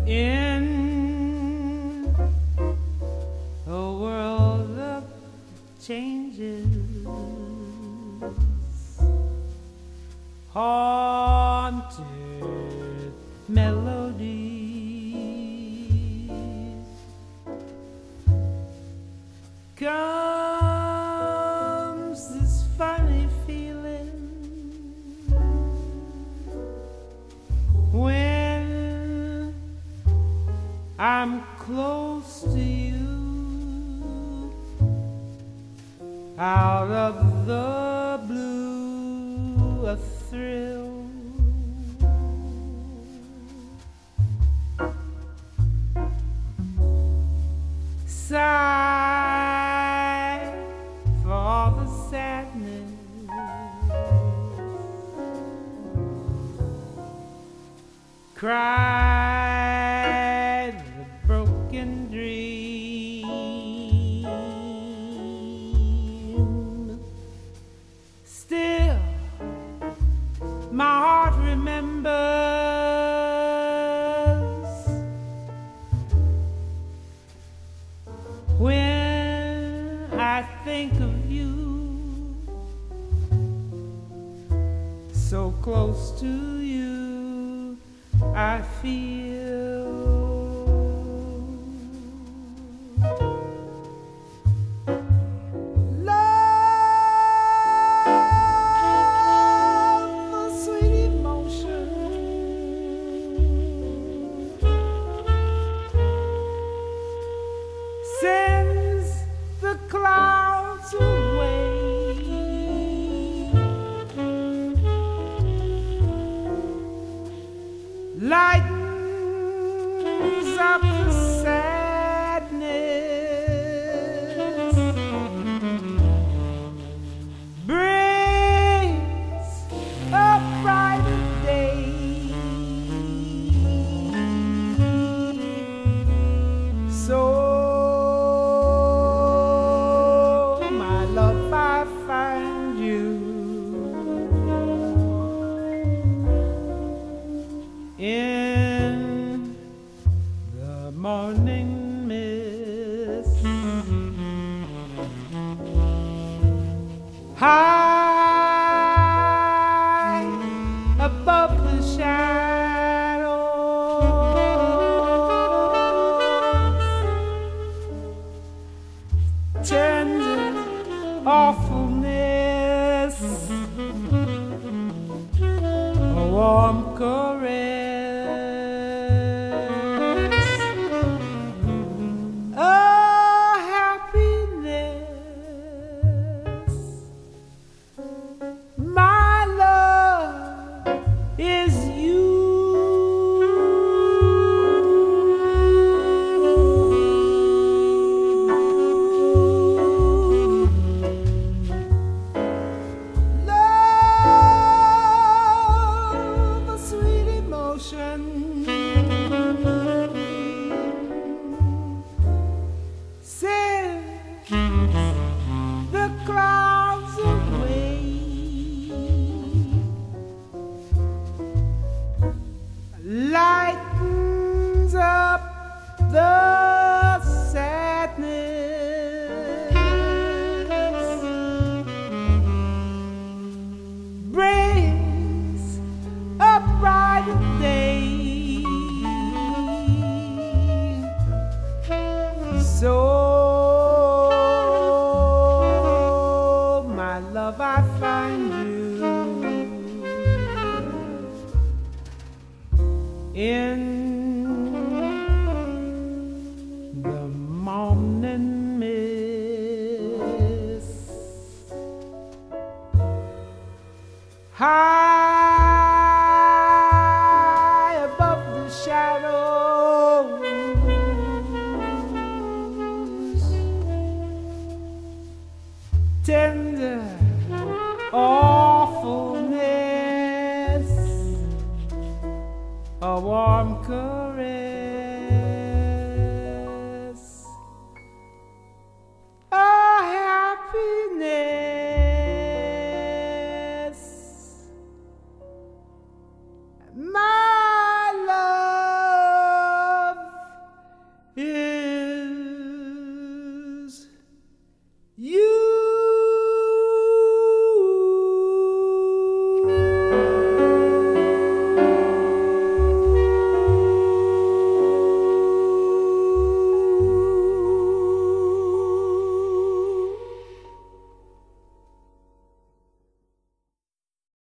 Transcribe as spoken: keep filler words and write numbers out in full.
In a world of changes, haunted melodies, comes this funny feeling when I'm close to you. Out of the blue, a thrill, sigh for all the sadness, cry the broken dream. Still, my heart remembers when I think of you, so close to you I feel. Sends the clouds away, lightens up the sadness, brings a brighter day. So in the morning mist, high above the shadows, tender awfulness, a warm caress, a happiness. My love is you. Sends the clouds away, lightens up the sadness, brings a brighter day. So, my love, I find you in the morning mist, high above the shadows, tender awfulness, a warm caress.